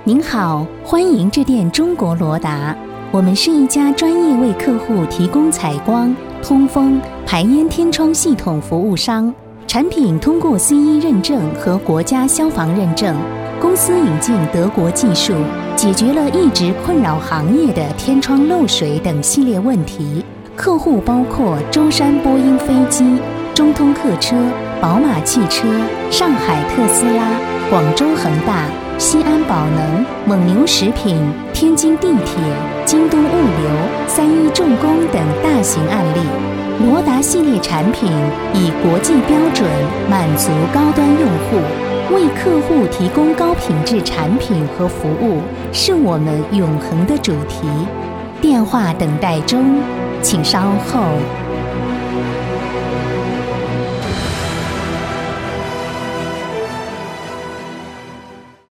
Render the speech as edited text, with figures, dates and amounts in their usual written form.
您好，欢迎致电中国罗达。我们是一家专业为客户提供采光、通风、排烟天窗系统服务商，产品通过 CE 认证和国家消防认证。公司引进德国技术，解决了一直困扰行业的天窗漏水等系列问题。客户包括舟山波音飞机、中通客车、宝马汽车、上海特斯拉、广州恒大、西安宝能、蒙牛食品、天津地铁、京东物流、3一重工等大型案例。罗达系列产品以国际标准满足高端用户，为客户提供高品质产品和服务，是我们永恒的主题。电话等待中，请稍后。